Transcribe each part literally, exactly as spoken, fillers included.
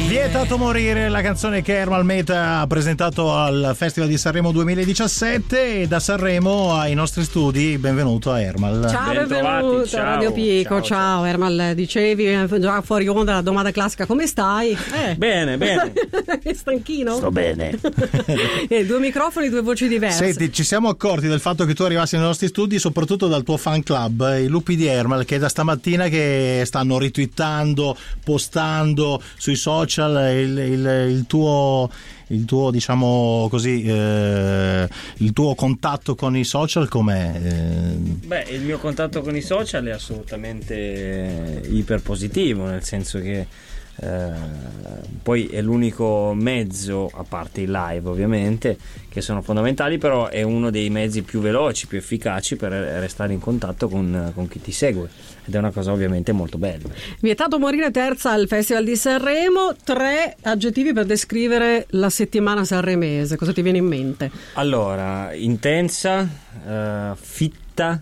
Vietato morire, la canzone che Ermal Meta ha presentato al Festival di Sanremo duemiladiciassette, e da Sanremo ai nostri studi benvenuto a Ermal. Ciao, benvenuto ciao, a Radio Pico. Ciao, ciao, ciao Ermal, dicevi già fuori onda la domanda classica, come stai? Eh. Bene, bene. Stanchino? Sto bene. E due microfoni, due voci diverse. Senti, ci siamo accorti del fatto che tu arrivassi nei nostri studi soprattutto dal tuo fan club, i Lupi di Ermal, che da stamattina che stanno retweetando, postando sui social il, il, il tuo il tuo diciamo così eh, il tuo contatto con i social com'è? Eh... Beh, il mio contatto con i social è assolutamente iperpositivo, nel senso che eh, poi è l'unico mezzo, a parte il live ovviamente, che sono fondamentali, però è uno dei mezzi più veloci, più efficaci per restare in contatto con, con chi ti segue, ed è una cosa ovviamente molto bella. Vietato morire, terza al Festival di Sanremo. Tre aggettivi per descrivere la settimana sanremese, cosa ti viene in mente? Allora, intensa, uh, fitta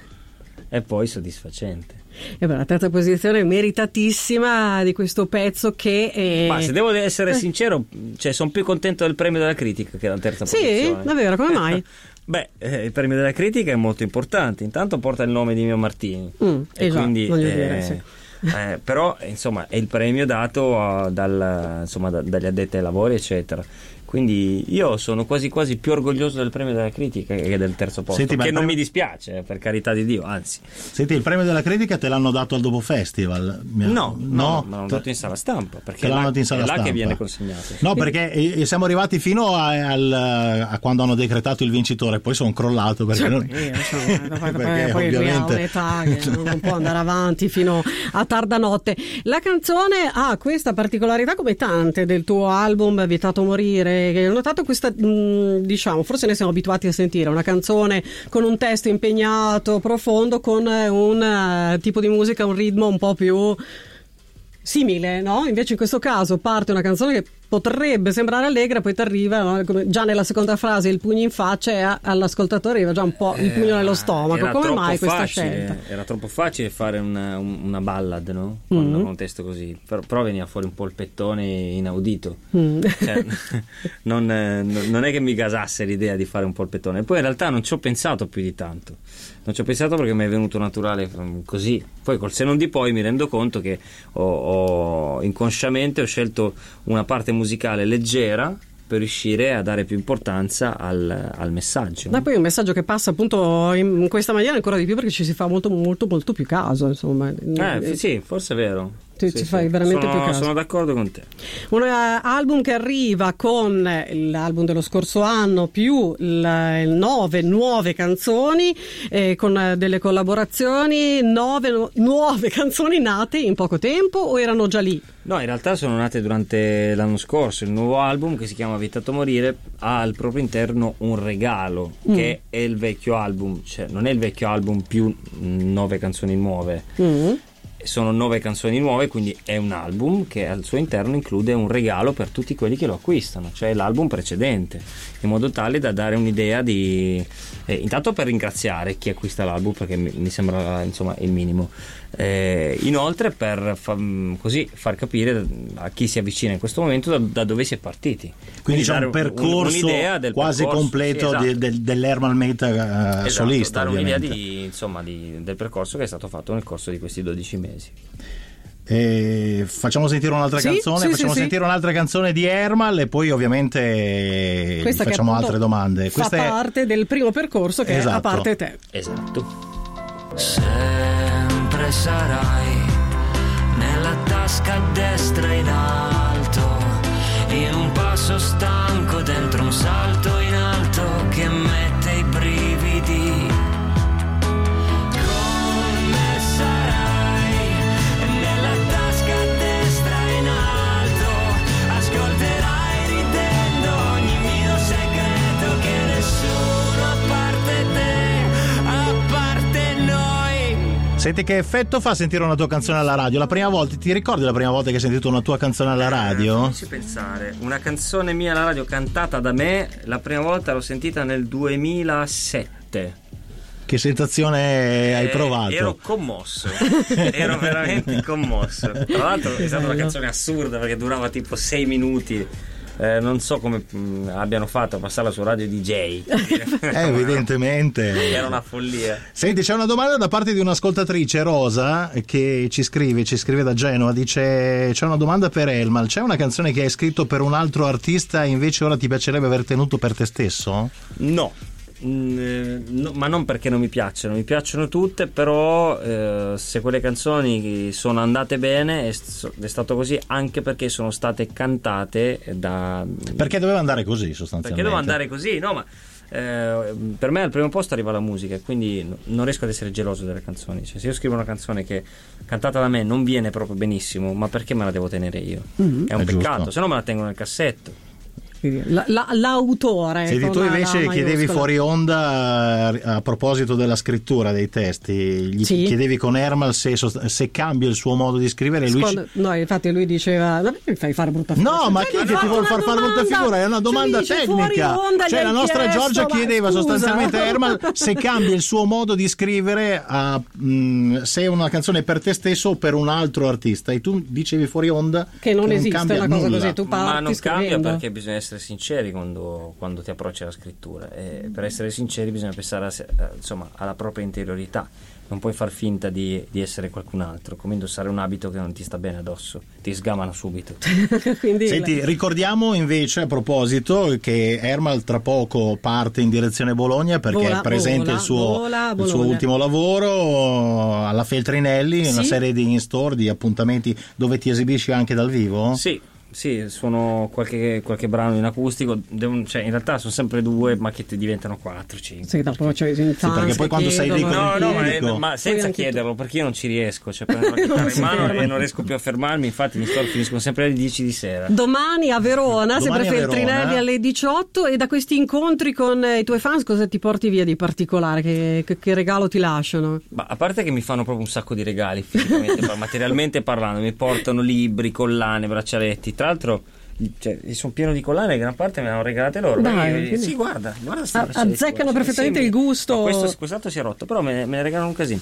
e poi soddisfacente. E beh, la terza posizione meritatissima di questo pezzo che è... Ma se devo essere sincero, cioè, sono più contento del premio della critica che della terza sì, posizione. Sì, davvero, come mai? Beh, eh, il premio della critica è molto importante, intanto porta il nome di Mio Martini, mm, e esatto, quindi voglio eh, dire, sì. eh, però insomma è il premio dato uh, dal, insomma, da, dagli addetti ai lavori eccetera. Quindi io sono quasi quasi più orgoglioso del premio della critica che del terzo posto. Senti, che non premio... mi dispiace, per carità di Dio, anzi. Senti, il premio della critica te l'hanno dato al Dopo Festival? No, no, no, me l'hanno dato in sala stampa, perché te l'hanno là, dato in sala è là stampa. Che viene consegnato. No, perché siamo arrivati fino a, al, a quando hanno decretato il vincitore, poi sono crollato perché, non... io, cioè, perché poi ovviamente... lui ha un'età che non può andare avanti fino a tarda notte. La canzone ha questa particolarità, come tante del tuo album Vietato morire, che ho notato questa, diciamo, forse ne siamo abituati a sentire una canzone con un testo impegnato, profondo, con un uh, tipo di musica, un ritmo un po' più simile, no? Invece in questo caso parte una canzone che potrebbe sembrare allegra, poi ti arriva, no? Come già nella seconda frase il pugno in faccia, e all'ascoltatore arriva già un po' il pugno nello stomaco. Era come mai questa facile, scelta? Era troppo facile fare una, una ballad, no? Con mm-hmm. un testo così, però, però veniva fuori un polpettone inaudito. Mm. Cioè, non, non è che mi gasasse l'idea di fare un polpettone, poi in realtà non ci ho pensato più di tanto, non ci ho pensato perché mi è venuto naturale così. Poi col senno di poi mi rendo conto che ho, ho inconsciamente ho scelto una parte musicale leggera per riuscire a dare più importanza al, al messaggio. Ma poi un messaggio che passa appunto in questa maniera ancora di più, perché ci si fa molto molto molto più caso, insomma. Eh, sì, forse è vero. Ti, sì, ci sì. fai veramente sono, più caso. Sono d'accordo con te. Un uh, album che arriva con l'album dello scorso anno più il, nove nuove canzoni, eh, con uh, delle collaborazioni, nove nu- nuove canzoni nate in poco tempo, o erano già lì? No, in realtà sono nate durante l'anno scorso. Il nuovo album, che si chiama Vietato morire, ha al proprio interno un regalo, mm. che è il vecchio album, cioè non è il vecchio album più nove canzoni nuove. Mm. Sono nove canzoni nuove, quindi è un album che al suo interno include un regalo per tutti quelli che lo acquistano, cioè l'album precedente, in modo tale da dare un'idea di eh, intanto per ringraziare chi acquista l'album, perché mi, mi sembra insomma il minimo, eh, inoltre per fa, così far capire a chi si avvicina in questo momento da, da dove si è partiti, quindi, quindi c'è un percorso un, del quasi percorso, completo sì, esatto. de, de, dell'Ermal Meta uh, esatto, solista, dare ovviamente. Un'idea di, insomma, di, del percorso che è stato fatto nel corso di questi dodici mesi. E facciamo sentire un'altra sì, canzone, sì, facciamo sì, sentire sì. un'altra canzone di Ermal, e poi ovviamente questa facciamo altre domande. Fa Questa parte è... del primo percorso che esatto. è a parte te. Esatto. Sempre sarai nella tasca a destra in alto, in un passo stanco dentro un salto in alto che mette i brividi. Senti, che effetto fa sentire una tua canzone alla radio? La prima volta, ti ricordi la prima volta che hai sentito una tua canzone alla radio? Eh, fammici pensare. Una canzone mia alla radio cantata da me, la prima volta l'ho sentita nel duemilasette. Che sensazione hai provato? Eh, ero commosso, ero veramente commosso. Tra l'altro è stata una canzone assurda perché durava tipo sei minuti. Eh, non so come mh, abbiano fatto a passarla su radio D J. eh, evidentemente era una follia. Senti, c'è una domanda da parte di un'ascoltatrice, Rosa, che ci scrive ci scrive da Genova. Dice: c'è una domanda per Elmal, c'è una canzone che hai scritto per un altro artista e invece ora ti piacerebbe aver tenuto per te stesso? No. No, ma non perché non mi piacciono, mi piacciono tutte, però eh, se quelle canzoni sono andate bene è, è stato così anche perché sono state cantate da... Perché doveva andare così sostanzialmente. Perché doveva andare così, no, ma eh, per me al primo posto arriva la musica, quindi non riesco ad essere geloso delle canzoni. Cioè, se io scrivo una canzone che cantata da me non viene proprio benissimo, ma perché me la devo tenere io? Mm-hmm. È un è peccato, giusto. Se no me la tengo nel cassetto. La, la, l'autore. Senti, tu invece chiedevi fuori onda a proposito della scrittura dei testi, gli sì. chiedevi con Ermal se, se cambia il suo modo di scrivere. Lui Quando, ci... No, infatti lui diceva: ma mi fai fare brutta figura? No, ma chi che ti vuol far fare brutta figura? È una domanda cioè, tecnica. Onda, cioè, la nostra chiesto, Giorgia chiedeva scusa. sostanzialmente a Ermal se cambia il suo modo di scrivere a, mh, se è una canzone per te stesso o per un altro artista. E tu dicevi fuori onda che non che esiste non una cosa nulla. così. Tu parti ma non scrivendo. Cambia perché bisogna essere sinceri quando, quando ti approcci alla scrittura, e per essere sinceri bisogna pensare a, insomma, alla propria interiorità. Non puoi far finta di, di essere qualcun altro, come indossare un abito che non ti sta bene addosso, ti sgamano subito. Quindi... Senti, ricordiamo invece a proposito che Ermal tra poco parte in direzione Bologna perché vola, è presente vola, il, suo, vola, il suo ultimo lavoro alla Feltrinelli, sì. Una serie di in-store, di appuntamenti dove ti esibisci anche dal vivo? Sì. Sì, suono qualche, qualche brano in acustico, devo, cioè in realtà sono sempre due, ma che ti diventano quattro, cinque. Sì, dopo c'è sì, perché poi quando sei lì con no, il no, pubblico, ma, ma senza chiederlo, perché io non ci riesco, cioè prendo la chitarra in mano e non riesco più a fermarmi, infatti mi sto finiscono sempre alle dieci di sera. Domani a Verona, Domani sempre Feltrinelli alle diciotto, e da questi incontri con i tuoi fans cosa ti porti via di particolare? Che, che, che regalo ti lasciano? Ma a parte che mi fanno proprio un sacco di regali, fisicamente, materialmente parlando, mi portano libri, collane, braccialetti, tra l'altro. Cioè, sono pieno di collane, gran parte me le hanno regalate loro. Dai, quindi... Sì, guarda, guarda a, azzeccano perfettamente sì, il gusto. Questo, quest'altro si è rotto, però me, me ne regalano un casino.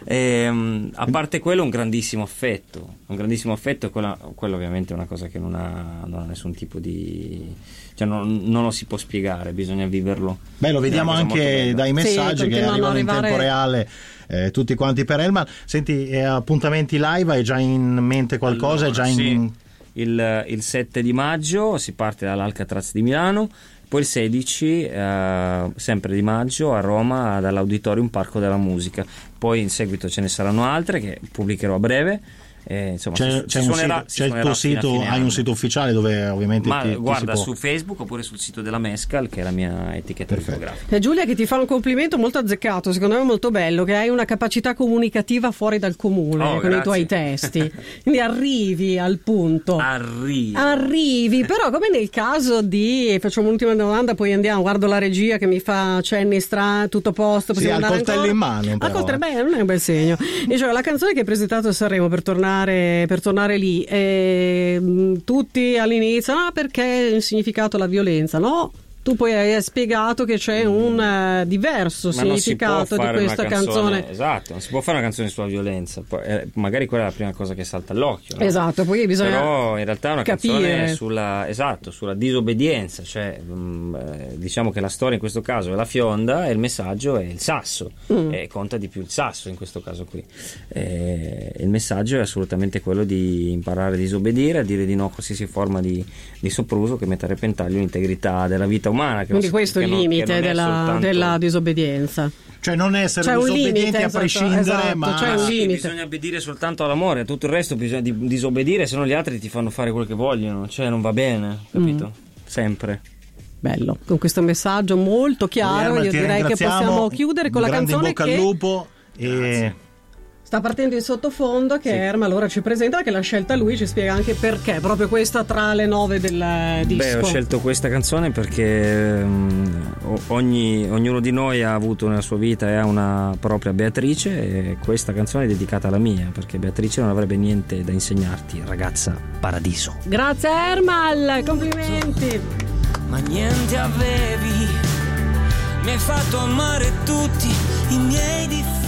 E, a parte quello, un grandissimo affetto. Un grandissimo affetto, quella, quello ovviamente è una cosa che non ha, non ha nessun tipo di. Cioè, non, non lo si può spiegare, bisogna viverlo. Beh, lo vediamo anche dai messaggi sì, che arrivano arrivare... in tempo reale. Eh, tutti quanti per Elmar. Senti, eh, appuntamenti live, hai già in mente qualcosa? Allora, è già sì. in... Il, il sette di maggio si parte dall'Alcatraz di Milano, poi il sedici eh, sempre di maggio a Roma dall'Auditorium Parco della Musica, poi in seguito ce ne saranno altre che pubblicherò a breve. Eh, insomma, c'è, si, c'è, si un suonerà, sito, c'è il tuo sito, hai un sito ufficiale dove ovviamente ma ti, guarda ti si può... su Facebook oppure sul sito della Mescal, che è la mia etichetta discografica. E Giulia che ti fa un complimento molto azzeccato, secondo me molto bello, che hai una capacità comunicativa fuori dal comune oh, con grazie. i tuoi testi, quindi arrivi al punto, arrivi arrivi però come nel caso di, facciamo un'ultima domanda poi andiamo, guardo la regia che mi fa cenni stra, tutto a posto, sì, al coltello in mano al coltello, beh, non è un bel segno. E cioè, la canzone che hai presentato a Sanremo, per tornare per tornare lì, eh, tutti all'inizio ah perché il significato la violenza, no? Tu poi hai spiegato che c'è un uh, diverso Ma significato di questa canzone, canzone. Esatto, non si può fare una canzone sulla violenza, poi, eh, magari quella è la prima cosa che salta all'occhio, no? Esatto, poi bisogna però in realtà è una capire. canzone sulla, esatto, sulla disobbedienza, cioè mh, eh, diciamo che la storia in questo caso è la fionda e il messaggio è il sasso, mm. e conta di più il sasso in questo caso qui. Eh, il messaggio è assolutamente quello di imparare a disobbedire, a dire di no a qualsiasi forma di, di sopruso che metta a repentaglio l'integrità della vita umana. Quindi non, questo è il limite della, soltanto... della disobbedienza, cioè non essere c'è disobbedienti limite, a prescindere, esatto, ma c'è un sì, limite. Bisogna obbedire soltanto all'amore, tutto il resto bisogna di, disobbedire, se no gli altri ti fanno fare quello che vogliono, cioè non va bene, capito? Mm. Sempre. Bello, con questo messaggio molto chiaro io direi che possiamo chiudere con la canzone in bocca che al lupo e... Grazie. Sta partendo in sottofondo, che sì. Ermal allora ci presenta, che l'ha scelta lui, ci spiega anche perché proprio questa tra le nove del disco. Beh, ho scelto questa canzone perché um, ogni, ognuno di noi ha avuto nella sua vita e ha una propria Beatrice, e questa canzone è dedicata alla mia, perché Beatrice non avrebbe niente da insegnarti, ragazza paradiso. Grazie Ermal, complimenti. Ma niente avevi, mi hai fatto amare tutti i miei difetti.